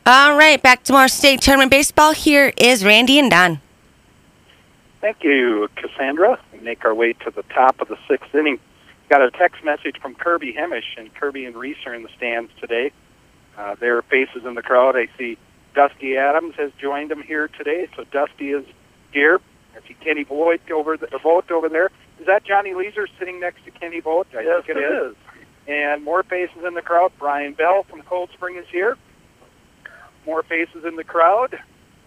All right, back to more state tournament baseball. Here is Randy and Don. Thank you, Cassandra. We make our way to the top of the sixth inning. Got a text message from Kirby Hemish, and Kirby and Reese are in the stands today. There are faces in the crowd. I see Dusty Adams has joined them here today, so Dusty is here. I see Kenny Vogt over there. Is that Johnny Leeser sitting next to Kenny Vogt? Yes, it is. And more faces in the crowd. Brian Bell from Cold Spring is here. More faces in the crowd.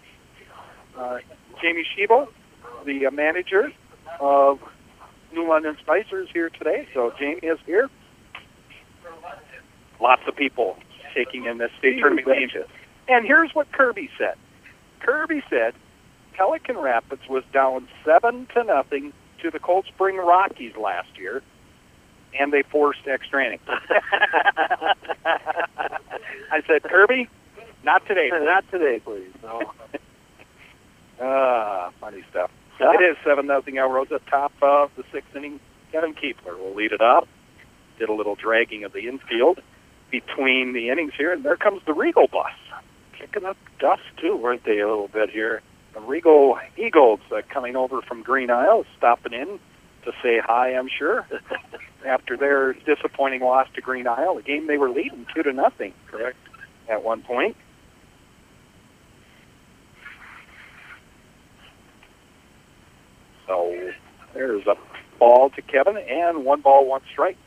Jamie Schiebel, the manager of New London Spicer, is here today. So Jamie is here. Lots of people taking in this state tournament game. And here's what Kirby said. Kirby said Pelican Rapids was down 7-0 to the Cold Spring Rockies last year, and they forced extra innings. I said, Kirby, not today. Not today, please. No. Funny stuff. It is 7-0 El Rosa, top of the sixth inning. Kevin Keepler will lead it up. Did a little dragging of the infield between the innings here, and there comes the Regal bus. Kicking up dust, too, weren't they, a little bit here? The Regal Eagles coming over from Green Isle, stopping in to say hi, I'm sure, after their disappointing loss to Green Isle, a game they were leading 2-0, correct, at one point. So there's a ball to Kevin, and 1 ball, 1 strike.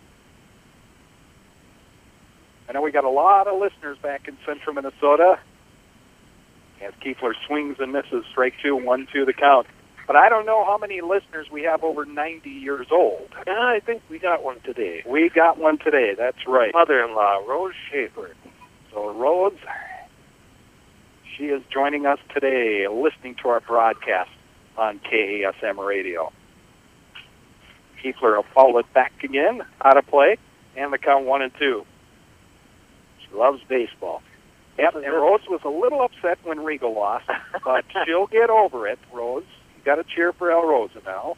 I know we got a lot of listeners back in central Minnesota. As Keefler swings and misses, strike 2, 1-2 the count. But I don't know how many listeners we have over 90 years old. I think we got one today. We got one today, that's right. Mother-in-law, Rose Schaefer. So Rose, she is joining us today, listening to our broadcast on KASM Radio. Keefler will foul it back again, out of play, and the count 1-2. She loves baseball. Yep, and Rose was a little upset when Regal lost, but she'll get over it, Rose. You got to cheer for El Rosa now.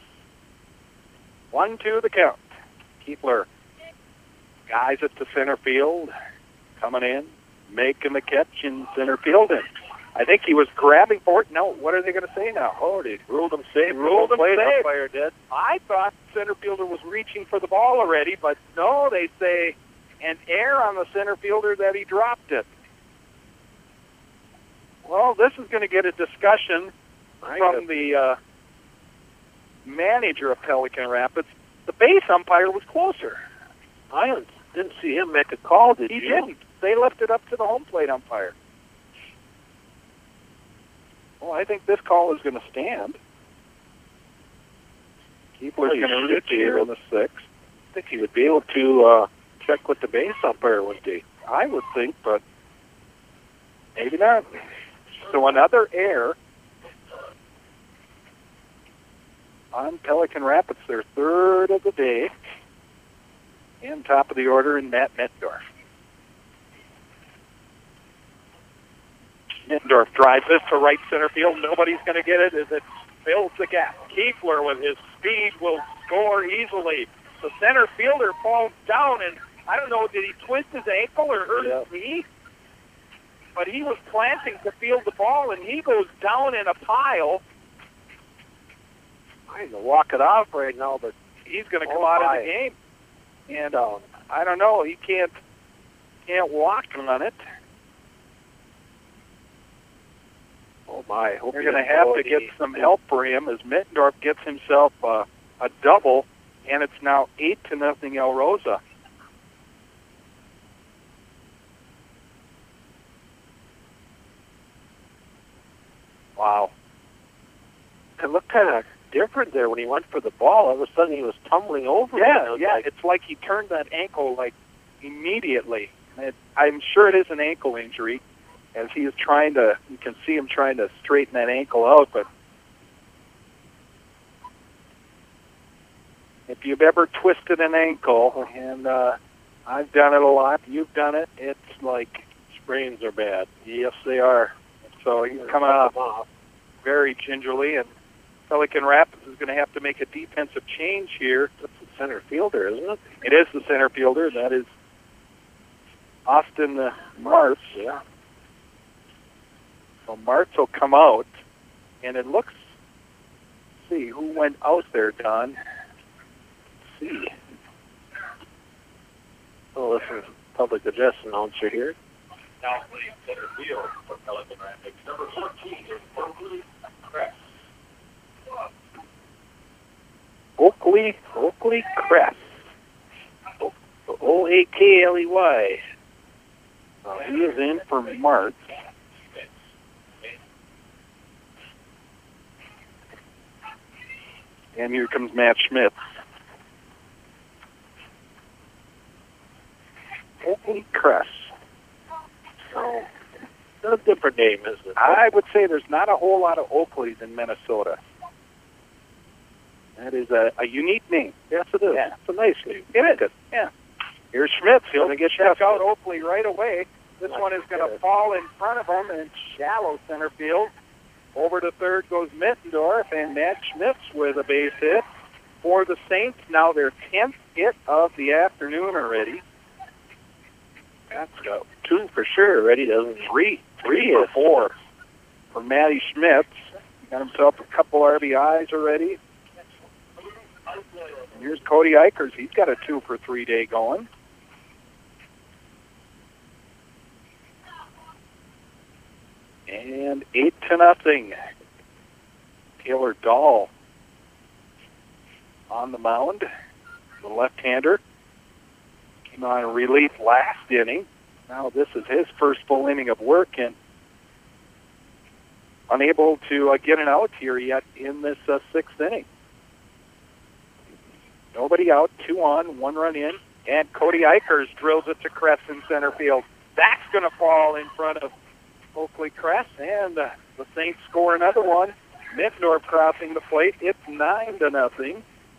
1-2 the count. Keefler guys it to center field, coming in, making the catch in center field, and I think he was grabbing for it. No, what are they going to say now? Oh, they ruled him safe. Ruled him safe. Umpire did. I thought center fielder was reaching for the ball already, but no, they say an error on the center fielder that he dropped it. Well, this is going to get a discussion from the manager of Pelican Rapids. The base umpire was closer. I didn't see him make a call, did you? He didn't. They left it up to the home plate umpire. Well, I think this call is going to stand. Keepler's going to reach here in the sixth. I think he would be able to check with the base umpire, wouldn't he? I would think, but maybe not. So another error on Pelican Rapids, their third of the day. And top of the order in Matt Mittendorf. Mittendorf drives this to right center field. Nobody's going to get it as it fills the gap. Keefler, with his speed, will score easily. The center fielder falls down, and I don't know, did he twist his ankle or hurt his knee? But he was planting to field the ball, and he goes down in a pile. I can walk it off right now, but he's going to come out of the game. And I don't know, he can't walk on it. Oh my! They're going to have to get some help for him as Mittendorf gets himself a double, and it's now 8-0 El Rosa. Wow. It looked kind of different there when he went for the ball. All of a sudden, he was tumbling over. Yeah. It's like he turned that ankle immediately. I'm sure it is an ankle injury, as he is trying to. You can see him trying to straighten that ankle out. But if you've ever twisted an ankle, and I've done it a lot, you've done it. It's like sprains are bad. Yes, they are. So he's coming off very gingerly, and Pelican Rapids is going to have to make a defensive change here. That's the center fielder, isn't it? It is the center fielder. That is Austin Martz. Yeah. So Martz will come out, and it looks, see, who went out there, Don? Let's see. Oh, this is public address announcer here. Now playing center field for Pelican Rapids. Number 14 is Oakley Cress. Oakley Cress. Oakley. He is in for Martz. And here comes Matt Schmitz. Oakley Cress. Oh, a different name, isn't it? I would say there's not a whole lot of Oakleys in Minnesota. That is a unique name. Yes, it is. Yeah. It's a nice name. It is. Yeah. Here's Schmitz. He'll get check out Oakley right away. This one is going to fall in front of him in shallow center field. Over to third goes Mittendorf, and Matt Schmitz with a base hit for the Saints. Now their 10th hit of the afternoon already. That's got 2 for sure already, doesn't he? three or four for Matty Schmitz. Got himself a couple RBIs already. And here's Cody Eichers. He's got a 2 for 3 day going. And 8-0. Taylor Dahl on the mound. The left-hander came on relief last inning. Now this is his first full inning of work, and unable to get an out here yet in this 6th inning. Nobody out, 2 on, 1 run in, and Cody Eichers drills it to Cress in center field. That's going to fall in front of Oakley Cress, and the Saints score another one. Mittendorf crossing the plate. It's 9-0.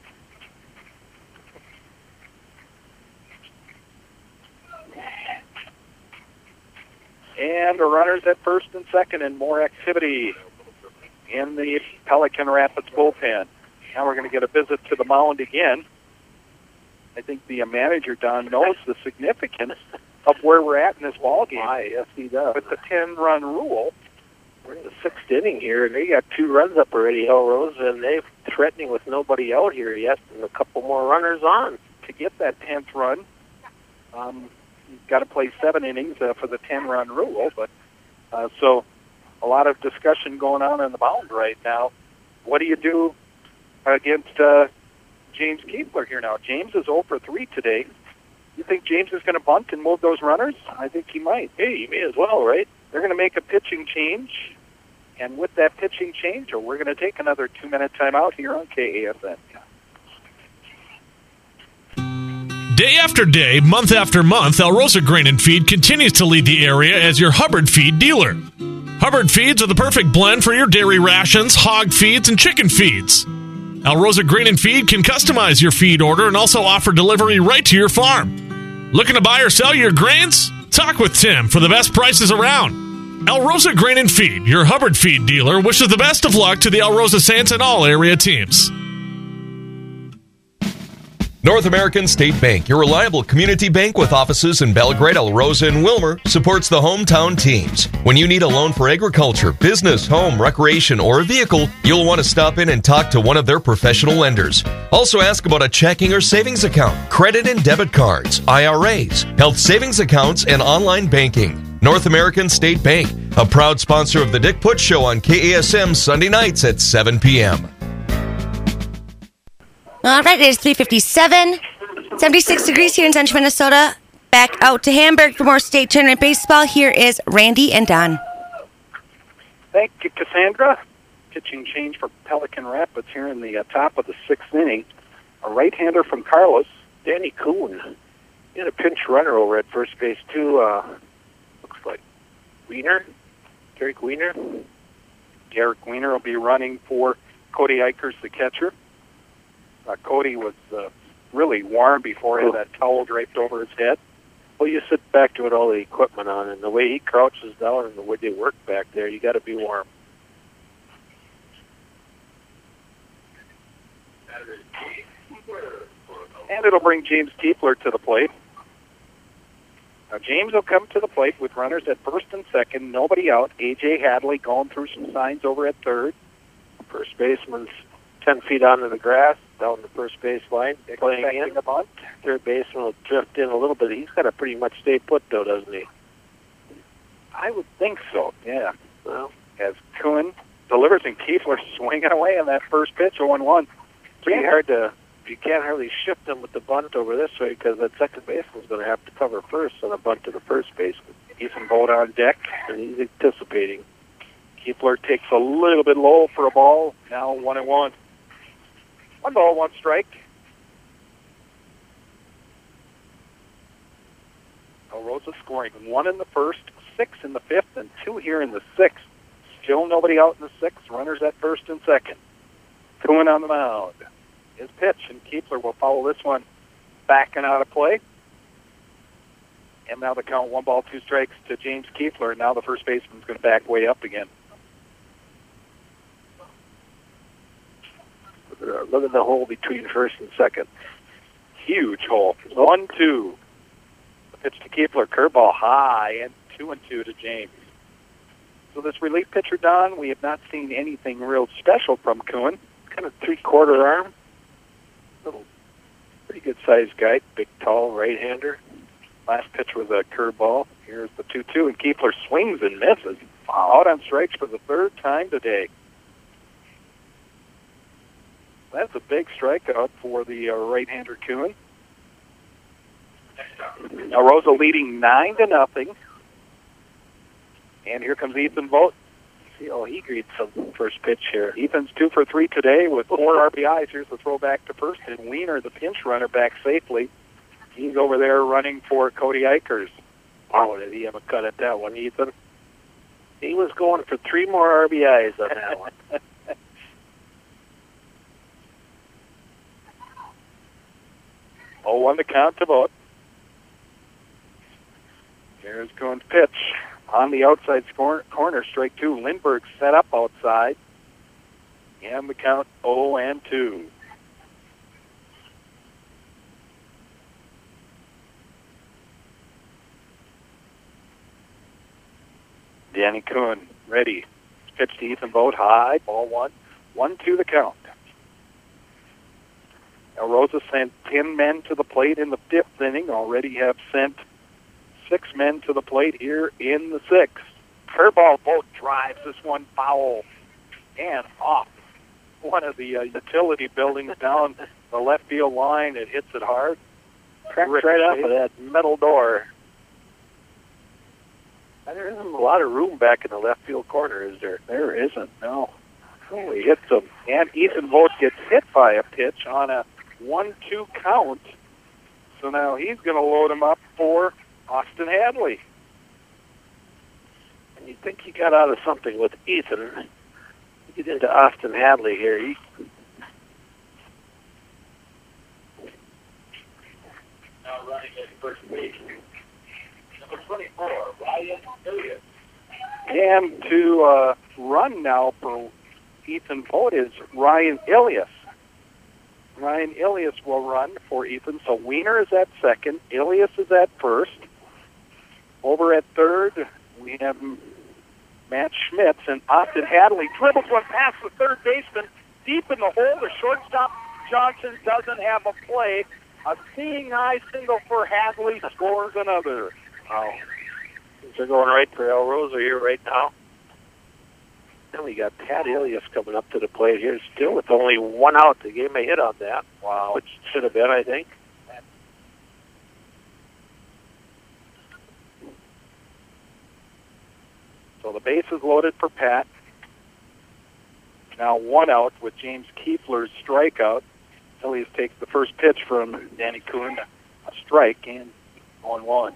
And the runners at first and second, and more activity in the Pelican Rapids bullpen. Now we're going to get a visit to the mound again. I think the manager, Don, knows the significance of where we're at in this ballgame. Yes, he does. With the 10-run rule. We're in the 6th inning here, and they got 2 runs up already, Elrose, and they're threatening with nobody out here yet, and a couple more runners on. To get that 10th run, you've got to play 7 innings for the 10-run rule. But so a lot of discussion going on the mound right now. What do you do against James Keebler here now? James is 0 for 3 today. You think James is going to bunt and move those runners? I think he might. Hey, he may as well, right? They're going to make a pitching change, and with that pitching change, we're going to take another 2-minute timeout here on KASN. Day after day, month after month, Alrosa Grain and Feed continues to lead the area as your Hubbard feed dealer. Hubbard feeds are the perfect blend for your dairy rations, hog feeds, and chicken feeds. Alrosa Grain and Feed can customize your feed order and also offer delivery right to your farm. Looking to buy or sell your grains? Talk with Tim for the best prices around. Alrosa Grain and Feed, your Hubbard feed dealer, wishes the best of luck to the Alrosa Saints and all area teams. North American State Bank, your reliable community bank with offices in Belgrade, Alrosa, and Wilmer, supports the hometown teams. When you need a loan for agriculture, business, home, recreation, or a vehicle, you'll want to stop in and talk to one of their professional lenders. Also ask about a checking or savings account, credit and debit cards, IRAs, health savings accounts, and online banking. North American State Bank, a proud sponsor of the Dick Putz Show on KASM Sunday nights at 7 p.m. All right, it is 3:57, 76 degrees here in central Minnesota. Back out to Hamburg for more state tournament baseball. Here is Randy and Don. Thank you, Cassandra. Pitching change for Pelican Rapids here in the top of the 6th inning. A right-hander from Carlos. Danny Kuhn. He had a pinch runner over at first base, too. Looks like Garrick Wiener. Garrick Wiener will be running for Cody Eichers, the catcher. Cody was really warm before he had that towel draped over his head. Well, you sit back to it, all the equipment on, and the way he crouches down and the way they work back there, you got to be warm. And it'll bring James Keebler to the plate. Now, James will come to the plate with runners at first and second, nobody out. A.J. Hadley going through some signs over at third. First baseman's 10 feet onto the grass, down the first base line, playing in. The bunt. Third baseman will drift in a little bit. He's got to pretty much stay put, though, doesn't he? I would think so, yeah. Well, As Kuhn delivers and Kiefler swinging away on that first pitch, 0-1. pretty hard to. You can't hardly shift them with the bunt over this way because that second baseman's going to have to cover first on a bunt to the first baseman. Ethan Vogt on deck. And he's anticipating. Kiefler takes a little bit low for a ball. Now 1-1. 1 ball, 1 strike. Rosa scoring 1 in the first, 6 in the fifth, and 2 here in the sixth. Still nobody out in the sixth. Runners at first and second. Kuhn on the mound. His pitch, and Kiefler will follow this one back and out of play. And now the count 1 ball, 2 strikes to James Kiefler. And now the first baseman's going to back way up again. Look at the hole between first and second. Huge hole. 1-2. The pitch to Kiefler. Curveball high, and 2-2 to James. So this relief pitcher, Don, we have not seen anything real special from Kuhn. Kind of 3/4 arm. Little, pretty good sized guy. Big, tall right-hander. Last pitch was a curveball. Here's the 2-2, and Kiefler swings and misses. Out on strikes for the third time today. That's a big strikeout for the right-hander Kuhn. Now Rosa leading 9-0. And here comes Ethan Vogt. See how he greets some first pitch here. Ethan's 2 for 3 today with 4 RBIs. Here's the throw back to first, and Wiener, the pinch runner, back safely. He's over there running for Cody Eichers. Oh, did he have a cut at that one, Ethan? He was going for 3 more RBIs on that one. 0-1 the count to Vogt. There's Kuhn's pitch. On the outside corner, strike 2. Lindbergh set up outside. And the count 0-2. Danny Kuhn ready. Pitch to Ethan Vogt high. Ball 1. 1-2 the count. Now Rosa sent 10 men to the plate in the 5th inning. Already have sent 6 men to the plate here in the 6th. Curveball, Vogt drives this one foul and off one of the utility buildings down the left field line. It hits it hard. Cracks right off of that metal door. And there isn't a lot of room back in the left field corner, is there? There isn't, no. Oh, he hits him. And Ethan Vogt gets hit by a pitch on a 1-2 count. So now he's going to load him up for Austin Hadley. And you think he got out of something with Ethan. You get into Austin Hadley here. Now running at first base. Number 24, Ryan Ilias. And to run now for Ethan Vogt is Ryan Ilias. Ryan Ilias will run for Ethan. So Wiener is at second. Ilias is at first. Over at third, we have Matt Schmitz, and Austin Hadley dribbles one past the third baseman deep in the hole. The shortstop, Johnson, doesn't have a play. A seeing eye single for Hadley scores another. Wow. They're going right for El Rosa here right now. Then we got Pat Ilias coming up to the plate here still with only 1 out. They gave him a hit on that. Wow. Which should have been, I think. So the base is loaded for Pat. Now 1 out with James Kiefler's strikeout. Ilias takes the first pitch from Danny Kuhn, a strike, and 1-1.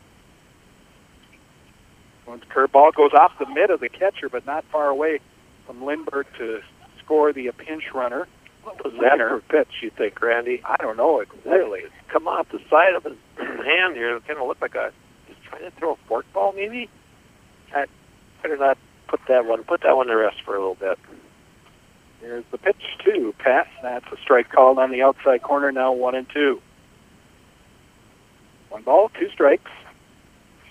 Kuhn's curveball goes off the mid of the catcher, but not far away from Lindbergh to score the pinch runner. What was that for pitch, you think, Randy? I don't know exactly. It's come off the side of his hand here. It kind of looked like he's trying to throw a fork ball, maybe? I better not put that one to rest for a little bit. There's the pitch to Pat. That's a strike called on the outside corner, now 1-2. 1 ball, 2 strikes.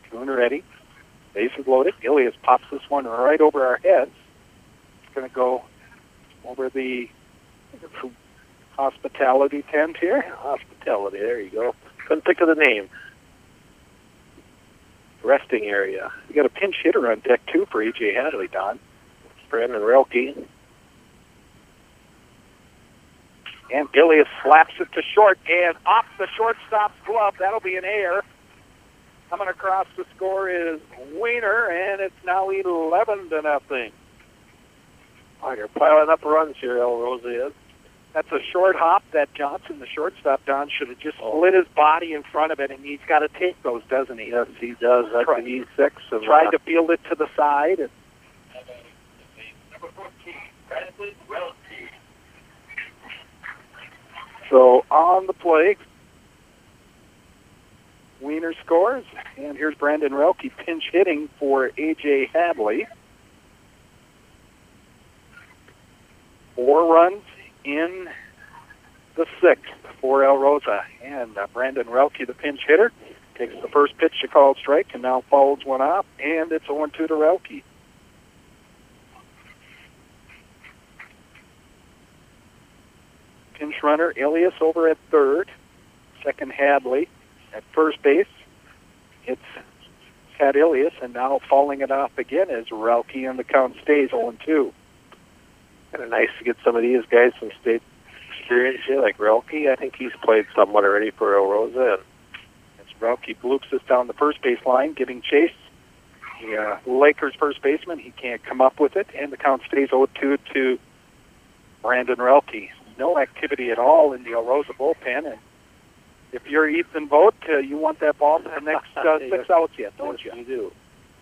Schooner ready. Bases loaded. Ilias pops this one right over our heads. It's going to go over the hospitality tent here. Hospitality, there you go. Couldn't think of the name. Resting area. We got a pinch hitter on deck, too, for A.J. Hadley, Don. Brandon Relke. And Ilias slaps it to short, and off the shortstop's glove. That'll be an error. Coming across the score is Weiner, and it's now 11-0. Oh, you're piling up runs here, El Rosa is. That's a short hop that Johnson, the shortstop, Don, should have just split his body in front of it, and he's got to take those, doesn't he? Yes, he does. That's an E6. And tried to field it to the side. And so on the play, Weiner scores, and here's Brandon Relke pinch hitting for A.J. Hadley. 4 runs in the 6th for El Rosa. And Brandon Relke, the pinch hitter, takes the first pitch to call strike and now follows one up, and it's 0-2 to Relke. Pinch runner Ilias over at third. Second Hadley at first base. It's Pat Ilias, and now falling it off again is Relke, and the count stays 0-2. Kind of nice to get some of these guys some state experience here, like Relke. I think he's played somewhat already for El Rosa. And as Relke bloops this down the first base line, giving chase. The Lakers first baseman, he can't come up with it, and the count stays 0-2 to Brandon Relke. No activity at all in the El Rosa bullpen, and if you're Ethan Vogt, you want that ball for the next 6 outs yet, don't you? You do.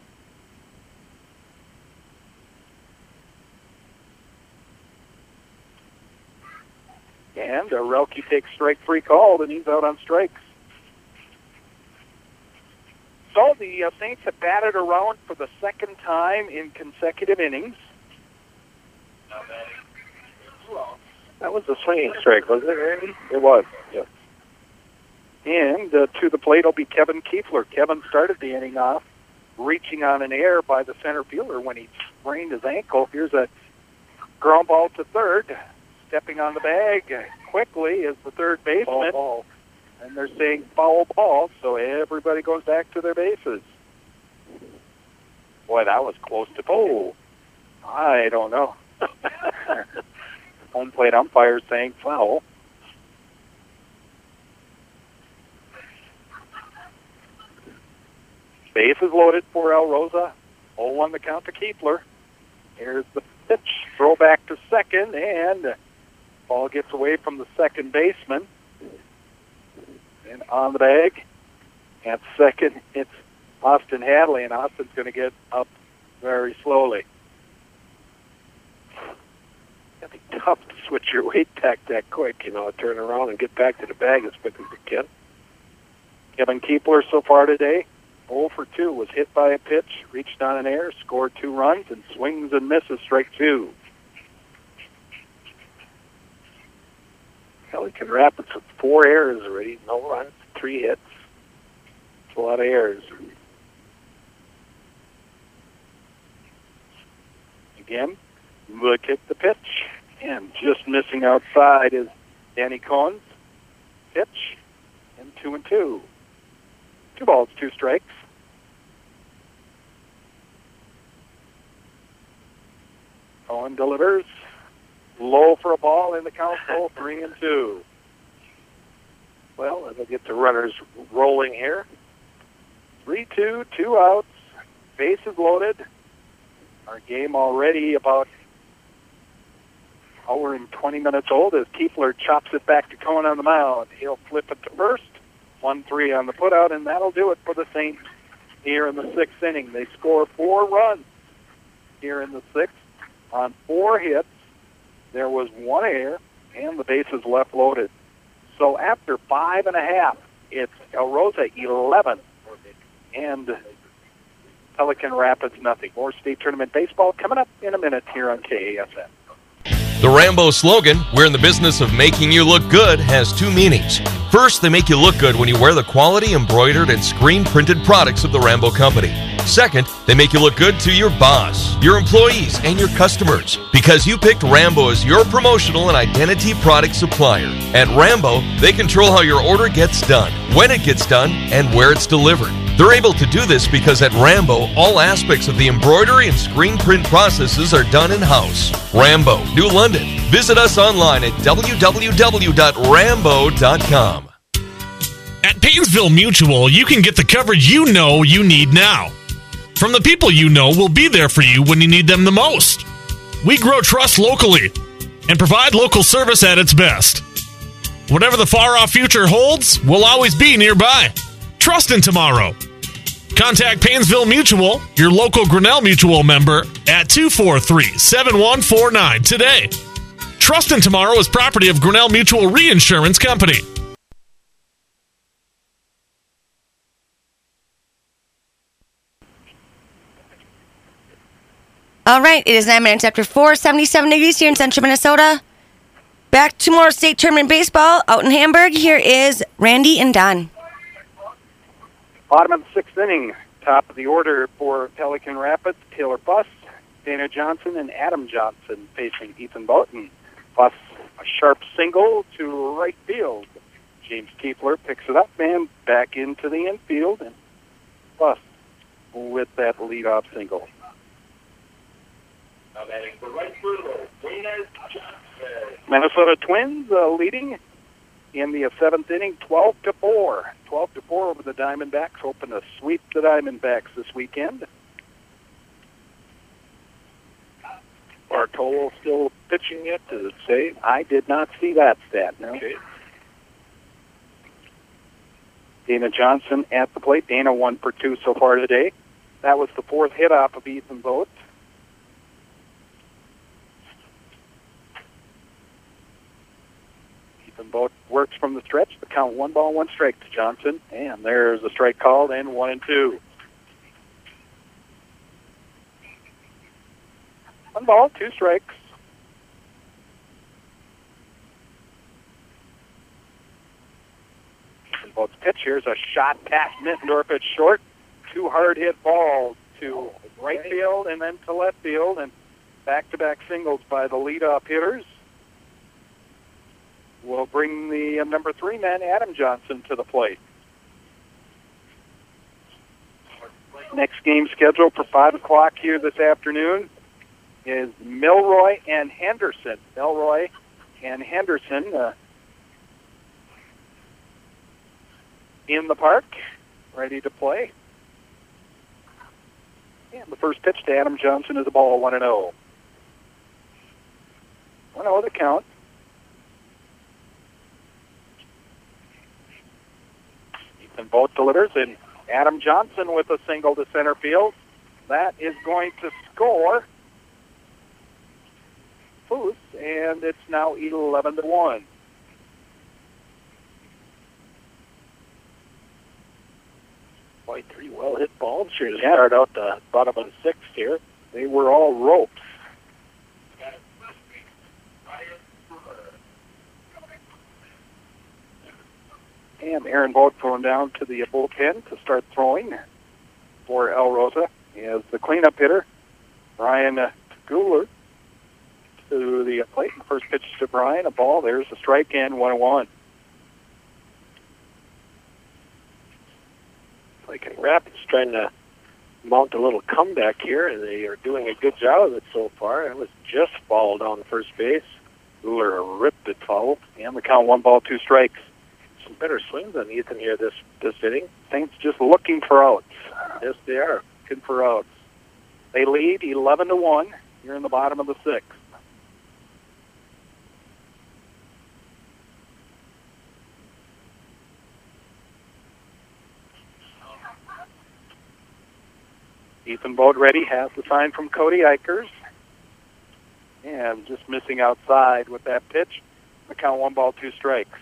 And Relke takes strike 3 called, and he's out on strikes. So the Saints have batted around for the second time in consecutive innings. That was a swinging strike, wasn't it, Randy? It was. Yes. And to the plate will be Kevin Kiefler. Kevin started the inning off reaching on an error by the center fielder when he sprained his ankle. Here's a ground ball to third. Stepping on the bag quickly is the third baseman. Ball. And they're saying foul ball, so everybody goes back to their bases. Boy, that was close to goal. I don't know. Home plate umpire saying foul. Base is loaded for El Rosa. 0-1 the count to Kiefler. Here's the pitch. Throw back to second, and ball gets away from the second baseman. And on the bag, at second, it's Austin Hadley, and Austin's going to get up very slowly. It'd be tough to switch your weight back that quick, turn around and get back to the bag as quick as you can. Kevin Kiefler so far today, 0 for 2, was hit by a pitch, reached on an error, scored 2 runs, and swings and misses, strike 2. Pelican Rapids with 4 errors already, no runs, 3 hits. That's a lot of errors. Again, look at the pitch, and just missing outside is Danny Cohen's pitch, and 2-2. 2 balls, 2 strikes. Cohen delivers. Low for a ball in the count, 3-2. Well, they'll get the runners rolling here. 3-2, 2 outs. Bases loaded. Our game already about hour and 20 minutes old as Kiefler chops it back to Cohen on the mound. He'll flip it to first. 1-3 on the putout, and that'll do it for the Saints here in the 6th inning. They score 4 runs here in the 6th on 4 hits. There was 1 error, and the bases left loaded. So after 5.5, it's El Rosa 11 and Pelican Rapids nothing. More state tournament baseball coming up in a minute here on KASN. The Rambo slogan, "We're in the business of making you look good," has two meanings. First, they make you look good when you wear the quality embroidered and screen-printed products of the Rambo Company. Second, they make you look good to your boss, your employees, and your customers because you picked Rambo as your promotional and identity product supplier. At Rambo, they control how your order gets done, when it gets done, and where it's delivered. They're able to do this because at Rambo, all aspects of the embroidery and screen print processes are done in-house. Rambo, New London. Visit us online at www.rambo.com. At Painesville Mutual, you can get the coverage you know you need now. From the people you know will be there for you when you need them the most. We grow trust locally and provide local service at its best. Whatever the far-off future holds, we'll always be nearby. Trust in tomorrow. Contact Painesville Mutual, your local Grinnell Mutual member, at 243-7149 today. Trust in Tomorrow is property of Grinnell Mutual Reinsurance Company. All right, it is 9 minutes after 4, 77 degrees here in central Minnesota. Back to more state tournament baseball out in Hamburg. Here is Randy and Don. Bottom of the sixth inning, top of the order for Pelican Rapids, Taylor Buss, Dana Johnson, and Adam Johnson facing Ethan Boughton. Buss, a sharp single to right field. James Kiefler picks it up and back into the infield, and Buss with that leadoff single. Minnesota Twins leading in the seventh inning, 12-4. 12-4 over the Diamondbacks, hoping to sweep the Diamondbacks this weekend. Bartolo still pitching yet, does it say? I did not see that stat, no. Okay. Dana Johnson at the plate. Dana 1 for 2 so far today. That was the fourth hit off of Ethan Vogt. Ethan Vogt works from the stretch. The count 1 ball, 1 strike to Johnson. And there's a strike called and 1-2. 1 ball, 2 strikes. Ethan Vogt's pitch. Here's a shot past Mittendorf at short. 2 hard hit balls to right field and then to left field, and back-to-back singles by the leadoff hitters will bring the number 3 man, Adam Johnson, to the plate. Next game scheduled for 5 o'clock here this afternoon is Milroy and Henderson. Milroy and Henderson in the park, ready to play. And the first pitch to Adam Johnson is a ball 1-0. 1-0 the count. Ethan Vogt delivers, and Adam Johnson with a single to center field. That is going to score Foose, and it's now 11-1. Quite 3 well-hit balls here to start out the bottom of the sixth here. They were all ropes. And Aaron Vogt going down to the bullpen to start throwing for El Rosa as the cleanup hitter, Brian Guler, to the plate. First pitch to Brian, a ball. There's a strike and 1-1. Like Rapids trying to mount a little comeback here, and they are doing a good job of it so far. It was just fouled down first base. Guler ripped it foul. And the count 1 ball, 2 strikes. Some better swings on Ethan here this inning. Saints just looking for outs. Yes, they are. Looking for outs. They lead 11-1 here in the bottom of the sixth. Ethan Vogt ready, has the sign from Cody Eichers. And just missing outside with that pitch. The count 1 ball, 2 strikes.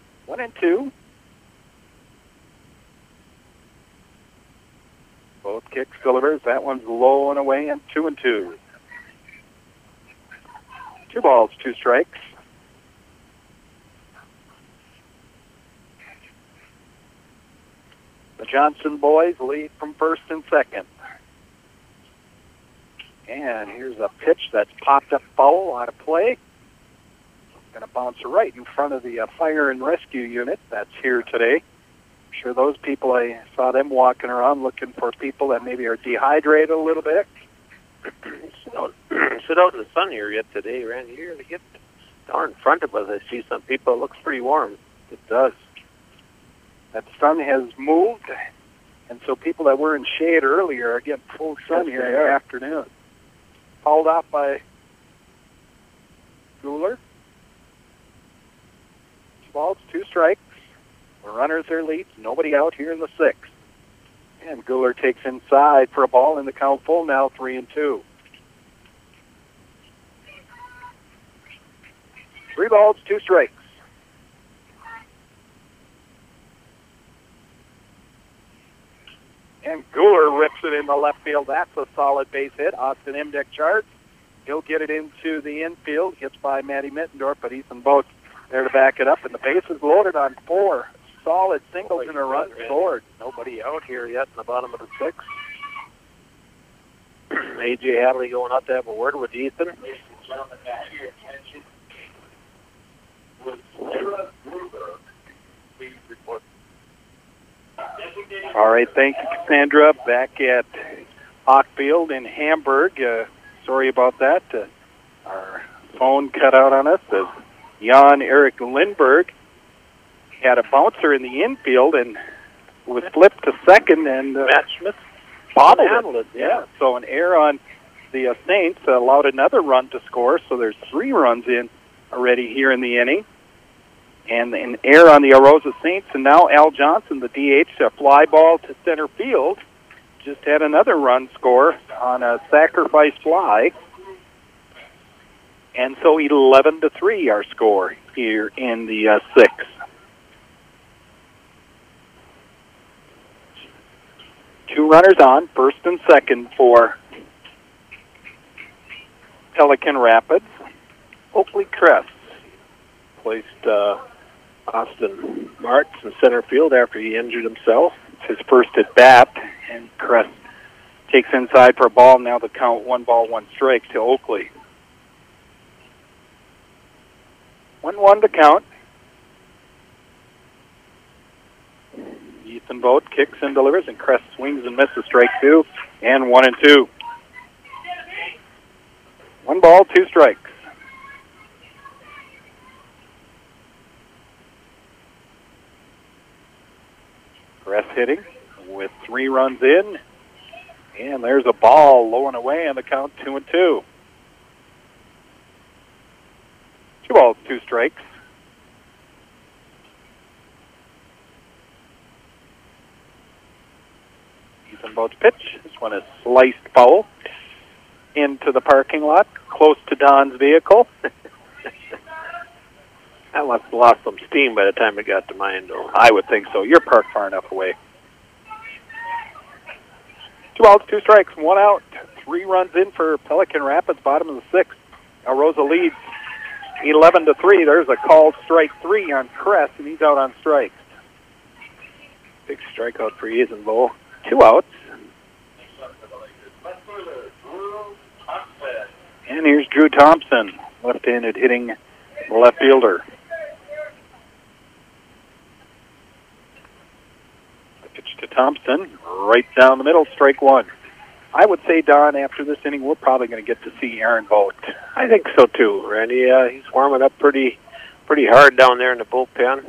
1-2. Vogt kicks, delivers. That one's low and away, and 2-2. 2 balls, 2 strikes. The Johnson boys lead from first and second. And here's a pitch that's popped up foul out of play. Going to bounce right in front of the fire and rescue unit that's here today. I'm sure those people, I saw them walking around looking for people that maybe are dehydrated a little bit. Sit out in the sun here yet today, Randy. Here to get down in front of us, I see some people. It looks pretty warm. It does. That sun has moved, and so people that were in shade earlier are getting full sun here in the afternoon. Hauled off by Guler. 2 balls, 2 strikes. The runners are leads. Nobody out here in the 6th. And Guler takes inside for a ball in the count full now, 3-2. 3 balls, 2 strikes. And Guler rips it in the left field. That's a solid base hit. Austin Imdick charts. He'll get it into the infield. Hits by Matty Mittendorf, but Ethan Boats there to back it up. And the base is loaded on 4 solid singles and a run scored. Nobody out here yet in the bottom of the 6th. A.J. Hadley going out to have a word with Ethan. All right, thank you, Cassandra. Back at Hawkfield in Hamburg. Sorry about that. Our phone cut out on us. Jan Eric Lindberg had a bouncer in the infield and was flipped to second, and Matt Schmidt bobbled it. Yeah, so an error on the Saints allowed another run to score, so there's 3 runs in already here in the inning. And an error on the Arosa Saints, and now Al Johnson, the DH, a fly ball to center field, just had another run score on a sacrifice fly. And so 11-3 our score here in the 6th. 2 runners on, first and second for Pelican Rapids. Oakley Crest placed Austin Martz in center field after he injured himself. It's his first at bat, and Crest takes inside for a ball. Now the count 1 ball, 1 strike to Oakley. 1-1 to count. Ethan Boat kicks and delivers, and Crest swings and misses strike 2, and 1-2. 1 ball, 2 strikes. Crest hitting with 3 runs in, and there's a ball low and away, and the count 2-2. 2 balls, 2 strikes. Ethan Boat's pitch. This one is sliced foul into the parking lot, close to Don's vehicle. That must have lost some steam by the time it got to mine, though. I would think so. You're parked far enough away. 2 balls, 2 strikes, 1 out. 3 runs in for Pelican Rapids, bottom of the 6th. Arosa leads 11-3. There's a called strike 3 on Crest, and he's out on strikes. Big strikeout for Ethan Bow. 2 outs. And here's Drew Thompson, left-handed hitting left fielder. The pitch to Thompson, right down the middle, strike 1. I would say, Don, after this inning, we're probably going to get to see Aaron Vogt. I think so too, Randy. He's warming up pretty hard down there in the bullpen.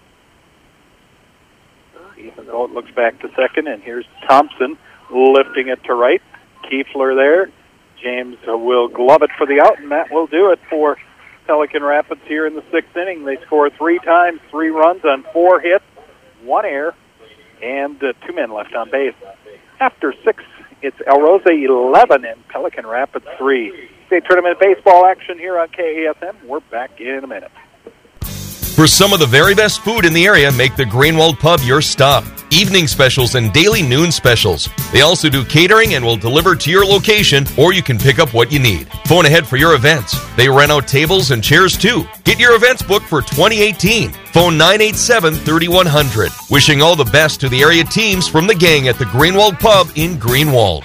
Ethan Vogt looks back to second, and here's Thompson lifting it to right. Kiefler there. James will glove it for the out, and that will do it for Pelican Rapids here in the 6th inning. They score 3 times, 3 runs on 4 hits, 1 error, and 2 men left on base. After 6, it's El Rosa 11 and Pelican Rapids 3. State tournament baseball action here on KASM. We're back in a minute. For some of the very best food in the area, make the Greenwald Pub your stop. evening specials, and daily noon specials. They also do catering and will deliver to your location, or you can pick up what you need. Phone ahead for your events. They rent out tables and chairs too. Get your events booked for 2018. Phone 987-3100. Wishing all the best to the area teams from the gang at the Greenwald Pub in Greenwald.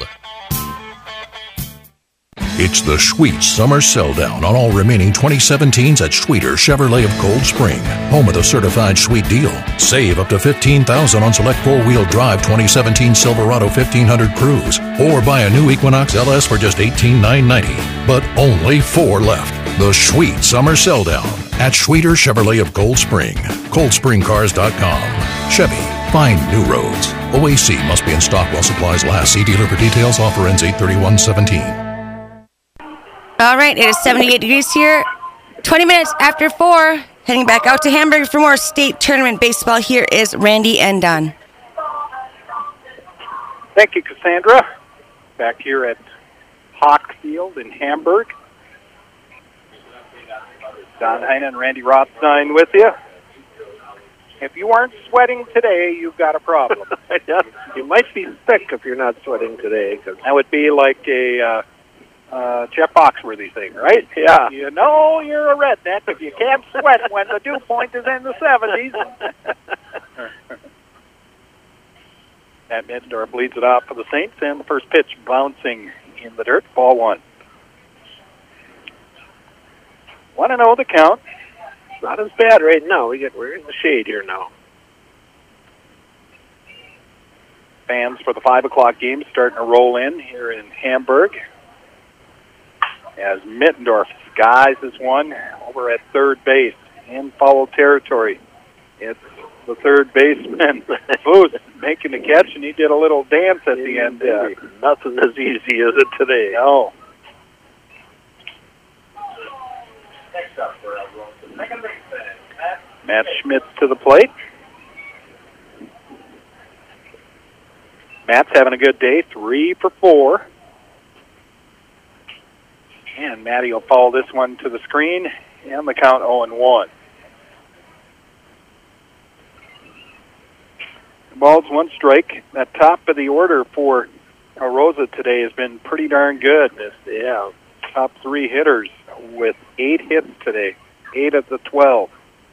It's the Sweet Summer Sell-Down on all remaining 2017s at Sweeter Chevrolet of Cold Spring, home of the certified sweet deal. Save up to $15,000 on select four-wheel drive 2017 Silverado 1500 Cruise, or buy a new Equinox LS for just $18,990. But only 4 left. The Sweet Summer Sell-Down at Sweeter Chevrolet of Cold Spring. ColdSpringCars.com. Chevy, find new roads. OAC must be in stock while supplies last. See dealer for details. Offer ends 8/31/17. All right, it is 78 degrees here. 20 minutes after 4. Heading back out to Hamburg for more state tournament baseball. Here is Randy and Don. Thank you, Cassandra. Back here at Hawk Field in Hamburg. Don Heine and Randy Rothstein with you. If you aren't sweating today, you've got a problem. You might be sick if you're not sweating today. Cause that would be like a Jeff Foxworthy thing, right? Yeah. You know you're a redneck if you can't sweat when the dew point is in the 70s. Matt Middendorf leads it off for the Saints, and the first pitch bouncing in the dirt, ball 1. 1-0 the count. It's not as bad right now. We're in the shade here now. Fans for the 5 o'clock game starting to roll in here in Hamburg, as Mittendorf skies one over at third base in foul territory. It's the third baseman, Booth, making the catch, and he did a little dance at the end. Nothing as easy as it today. No. Matt Schmitz to the plate. Matt's having a good day, 3 for 4. And Matty will follow this one to the screen, and the count 0-1. The ball's 1 strike. That top of the order for Rosa today has been pretty darn good. Yeah. Top 3 hitters with 8 hits today, 8 of the 12.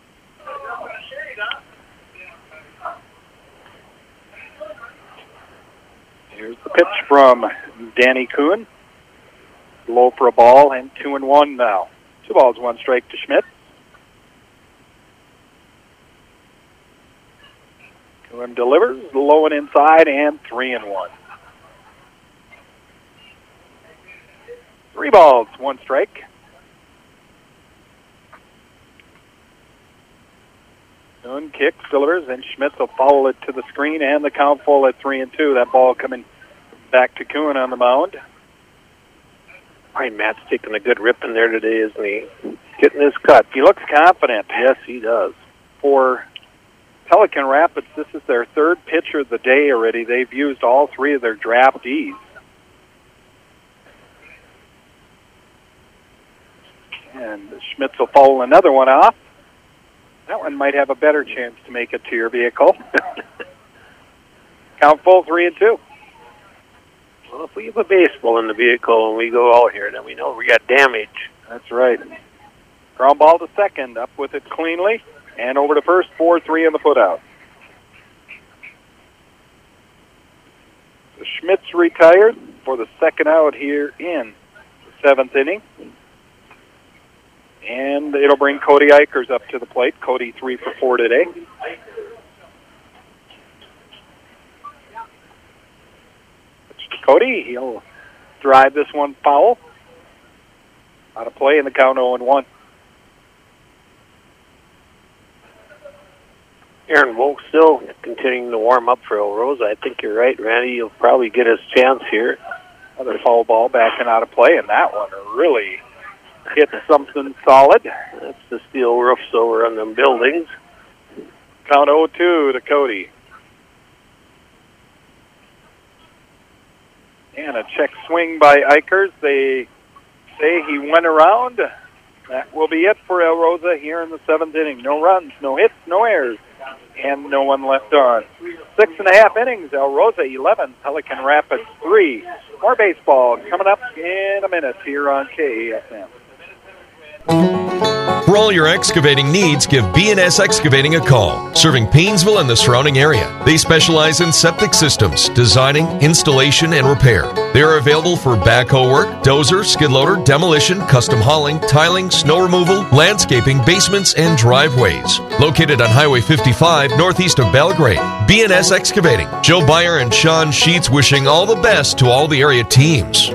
Here's the pitch from Danny Kuhn. Low for a ball, and 2-1 now. 2 balls, 1 strike to Schmidt. Kuhn delivers, low and inside, and 3-1. 3 balls, 1 strike. Kuhn kicks, delivers, and Schmidt will foul it to the screen, and the count full at 3-2. That ball coming back to Kuhn on the mound. All right, Matt's taking a good rip in there today, isn't he? Getting his cut. He looks confident. Yes, he does. For Pelican Rapids, this is their 3rd pitcher of the day already. They've used all 3 of their draftees. And Schmitz will foul another one off. That one might have a better chance to make it to your vehicle. Count full, 3-2. Well, if we have a baseball in the vehicle and we go out here, then we know we got damage. That's right. Ground ball to second, up with it cleanly, and over to first, 4-3 on the put-out. So Schmitz retired for the second out here in the 7th inning. And it'll bring Cody Eichers up to the plate. Cody 3 for 4 today. Cody, he'll drive this one foul. Out of play in the count 0-1. Aaron Wolk still continuing to warm up for El Rosa. I think you're right, Randy. He'll probably get his chance here. Another foul ball back and out of play, and that one really hit something solid. That's the steel roofs over on them buildings. Count 0-2 to Cody. And a check swing by Eichers. They say he went around. That will be it for El Rosa here in the 7th inning. No runs, no hits, no errors. and no one left on. 6.5 innings, El Rosa 11, Pelican Rapids 3. More baseball coming up in a minute here on KASM. For all your excavating needs, give B&S Excavating a call, serving Paynesville and the surrounding area. They specialize in septic systems, designing, installation, and repair. They are available for backhoe work, dozer, skid loader, demolition, custom hauling, tiling, snow removal, landscaping, basements, and driveways. Located on Highway 55, northeast of Belgrade. B&S Excavating. Joe Byer and Sean Sheets wishing all the best to all the area teams.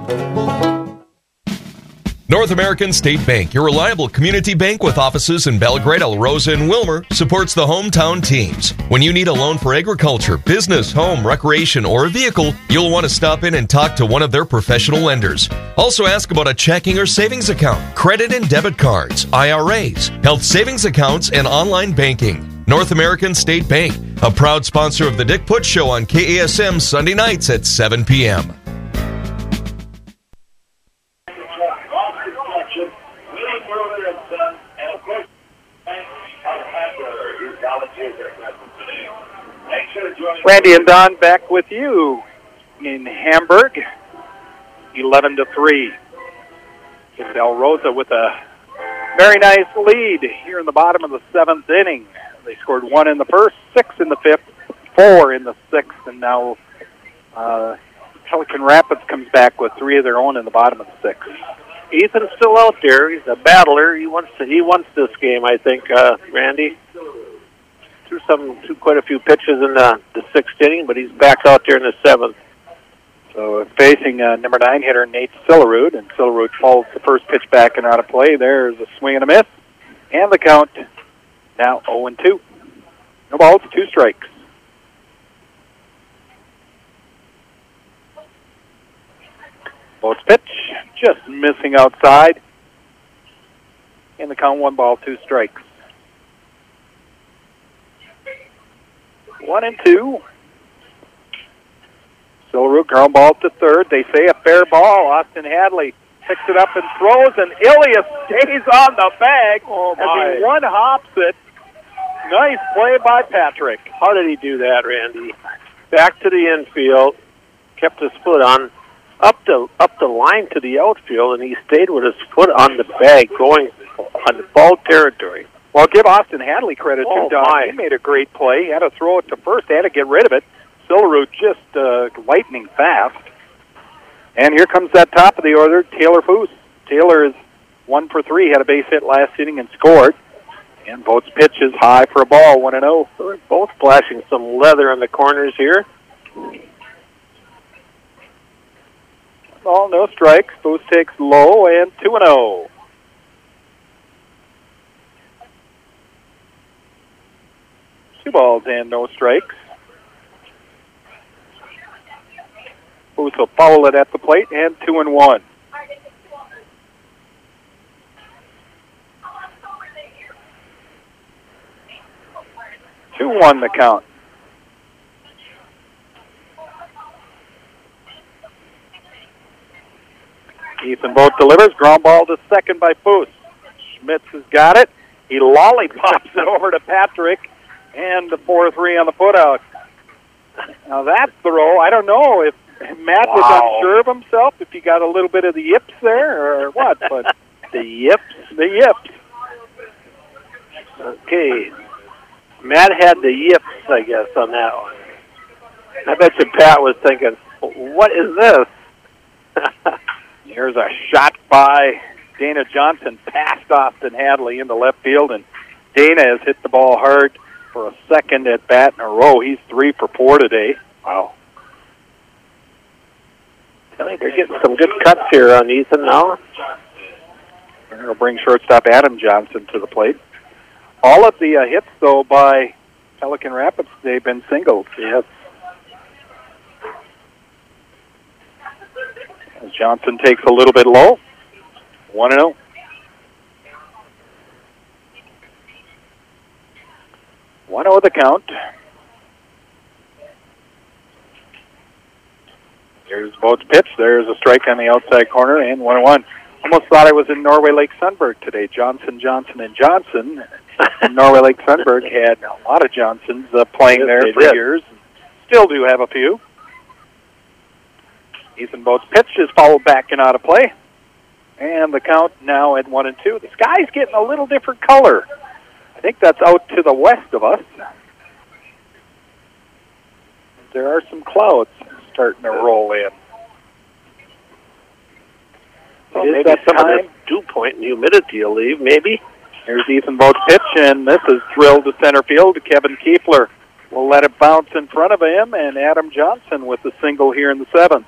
North American State Bank, your reliable community bank with offices in Belgrade, El Rosa, and Wilmer, supports the hometown teams. When you need a loan for agriculture, business, home, recreation, or a vehicle, you'll want to stop in and talk to one of their professional lenders. Also ask about a checking or savings account, credit and debit cards, IRAs, health savings accounts, and online banking. North American State Bank, a proud sponsor of the Dick Putz Show on KASM Sunday nights at 7 p.m. Randy and Don back with you in Hamburg, 11-3. It's El Rosa with a very nice lead here in the bottom of the 7th inning. They scored 1 in the first, 6 in the 5th, 4 in the 6th, and now Pelican Rapids comes back with 3 of their own in the bottom of the 6th. Ethan's still out there. He's a battler. He wants this game, I think, Randy. Threw quite a few pitches in the 6th inning, but he's back out there in the 7th. So facing number 9 hitter Nate Sillerud, and Sillerud falls the first pitch back and out of play. There's a swing and a miss, and the count now 0-2. No balls, 2 strikes. Boats pitch, just missing outside, and the count 1 ball, 2 strikes. 1-2. Sillerud ground ball to third. They say a fair ball. Austin Hadley picks it up and throws, and Ilias stays on the bag as he one-hops it. Nice play by Patrick. How did he do that, Randy? Back to the infield, kept his foot on, up the line to the outfield, and he stayed with his foot on the bag, going on the foul territory. Well, give Austin Hadley credit too, Don. He made a great play. He had to throw it to first. They had to get rid of it. Sillerud just lightning fast. And here comes that top of the order, Taylor Foose. Taylor is 1 for 3, had a base hit last inning and scored. And Boats pitch is high for a ball, 1-0. So they're both flashing some leather in the corners here. Ball, no strikes. Foose takes low, and 2-0. Two balls and no strikes. Foose will foul it at the plate, and 2-1. Two one the count. Ethan Vogt delivers. Ground ball to second by Foose. Schmitz has got it. He lollipops it over to Patrick. And the 4-3 on the put-out. Now that throw, I don't know if Matt was unsure of himself, if he got a little bit of the yips there or what, but the yips. Okay. Matt had the yips, I guess, on that one. I bet you Pat was thinking, what is this? Here's a shot by Dana Johnson, past Austin Hadley into left field, and Dana has hit the ball hard for a second at bat in a row. He's 3 for 4 today. Wow. I think they're getting some good cuts here on Ethan now. They're going to bring shortstop Adam Johnson to the plate. All of the hits, though, by Pelican Rapids, they've been singles. Yes. As Johnson takes a little bit low. 1-0. The count. There's Voigt's pitch. There's a strike on the outside corner, and 1-1. Almost thought I was in Norway Lake Sunburg today. Johnson, and Johnson. Norway Lake Sunberg had a lot of Johnsons playing there for years. Still do have a few. Ethan Boat's pitch is fouled back and out of play. And the count now at 1-2. The sky's getting a little different color. I think that's out to the west of us. There are some clouds starting to roll in. Well, maybe some of the dew point and humidity will leave, maybe. Here's Ethan Boat's pitch, and this is drilled to center field. Kevin Kiefler will let it bounce in front of him, and Adam Johnson with the single here in the 7th.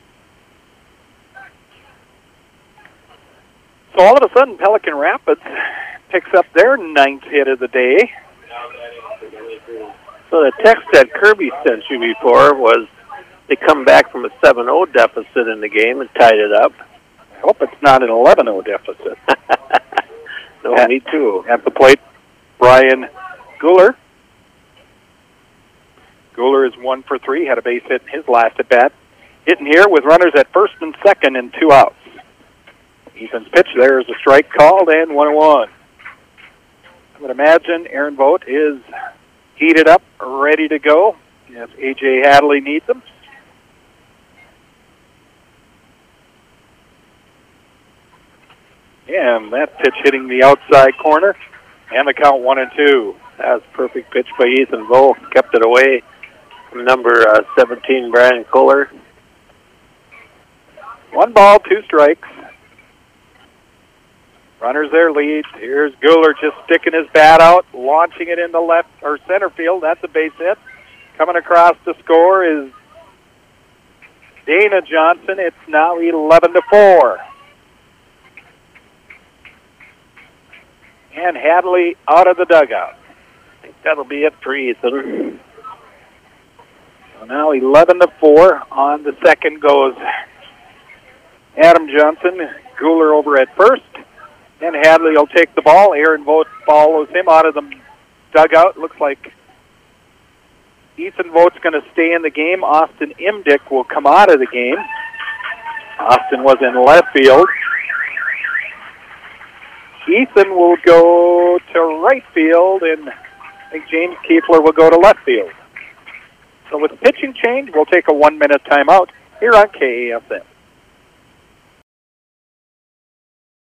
So all of a sudden, Pelican Rapids picks up their 9th hit of the day. So the text that Kirby sent you before was they come back from a 7-0 deficit in the game and tied it up. I hope it's not an 11-0 deficit. No, me too. At the plate, Brian Guler. Guler is 1 for 3, had a base hit in his last at-bat. Hitting here with runners at first and second and 2 outs. Ethan's pitch there is a strike called and 1-1. I would imagine Aaron Vogt is heated up, ready to go, if A.J. Hadley needs him. And that pitch hitting the outside corner, and the count 1-2. That was a perfect pitch by Ethan Vogt. Kept it away from number 17, Brian Kohler. 1 ball, 2 strikes. Runners their lead. Here's Guler just sticking his bat out, launching it into left or center field. That's a base hit. Coming across to score is Dana Johnson. It's now 11-4. And Hadley out of the dugout. I think that'll be it for Ethan. So now 11-4. On the second goes Adam Johnson. Guler over at first. And Hadley will take the ball. Aaron Vogt follows him out of the dugout. Looks like Ethan Vogt's going to stay in the game. Austin Imdick will come out of the game. Austin was in left field. Ethan will go to right field, and I think James Kiefler will go to left field. So with pitching change, we'll take a 1-minute timeout here on KAFM.